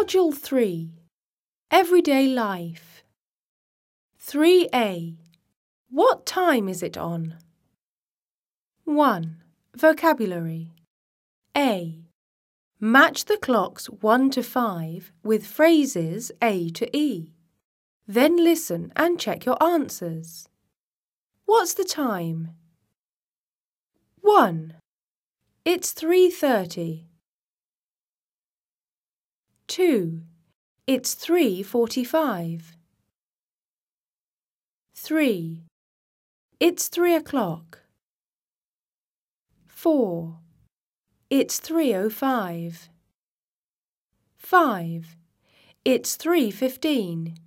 Module 3. Everyday Life. 3A. What time is it on? 1. Vocabulary. A. Match the clocks 1 to 5 with phrases A to E. Then listen and check your answers. What's the time? 1. It's 3:30. 2. It's 3:45. 3. It's 3 o'clock. 4. It's 3:05. 5. It's 3:15.